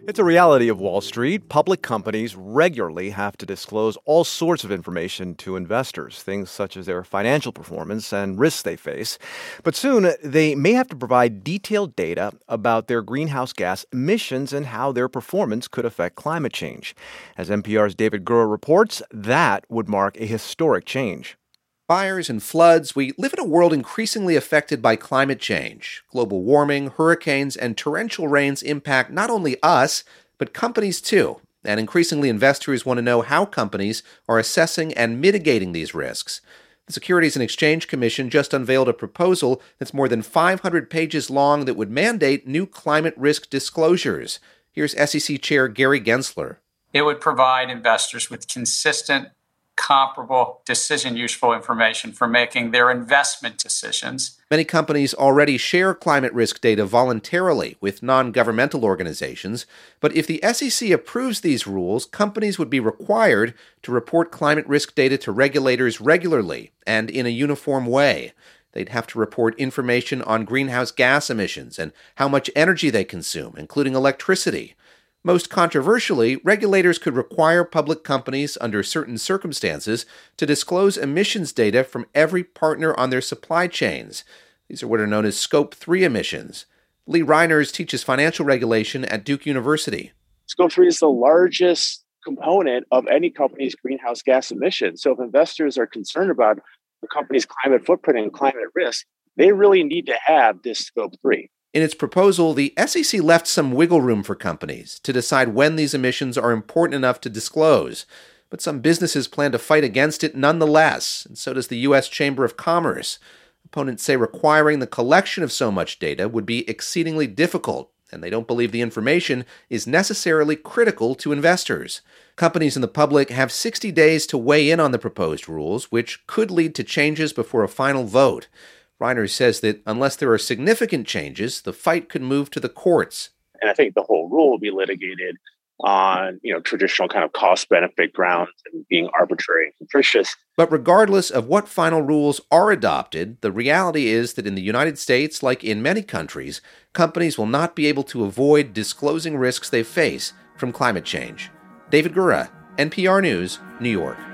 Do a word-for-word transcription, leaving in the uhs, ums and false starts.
It's a reality of Wall Street. Public companies regularly have to disclose all sorts of information to investors, things such as their financial performance and risks they face. But soon, they may have to provide detailed data about their greenhouse gas emissions and how their performance could affect climate change. As N P R's David Gura reports, that would mark a historic change. Fires and floods, we live in a world increasingly affected by climate change. Global warming, hurricanes, and torrential rains impact not only us, but companies too. And increasingly, investors want to know how companies are assessing and mitigating these risks. The Securities and Exchange Commission just unveiled a proposal that's more than five hundred pages long that would mandate new climate risk disclosures. Here's S E C Chair Gary Gensler. It would provide investors with consistent, comparable, decision-useful information for making their investment decisions. Many companies already share climate risk data voluntarily with non-governmental organizations, but if the S E C approves these rules, companies would be required to report climate risk data to regulators regularly and in a uniform way. They'd have to report information on greenhouse gas emissions and how much energy they consume, including electricity. Most controversially, regulators could require public companies under certain circumstances to disclose emissions data from every partner on their supply chains. These are what are known as Scope three emissions. Lee Reiners teaches financial regulation at Duke University. Scope three is the largest component of any company's greenhouse gas emissions. So if investors are concerned about the company's climate footprint and climate risk, they really need to have this Scope three. In its proposal, the S E C left some wiggle room for companies to decide when these emissions are important enough to disclose. But some businesses plan to fight against it nonetheless, and so does the U S Chamber of Commerce. Opponents say requiring the collection of so much data would be exceedingly difficult, and they don't believe the information is necessarily critical to investors. Companies and the public have sixty days to weigh in on the proposed rules, which could lead to changes before a final vote. Reiners says that unless there are significant changes, the fight could move to the courts. And I think the whole rule will be litigated on, you know, traditional kind of cost-benefit grounds and being arbitrary and capricious. But regardless of what final rules are adopted, the reality is that in the United States, like in many countries, companies will not be able to avoid disclosing risks they face from climate change. David Gura, N P R News, New York.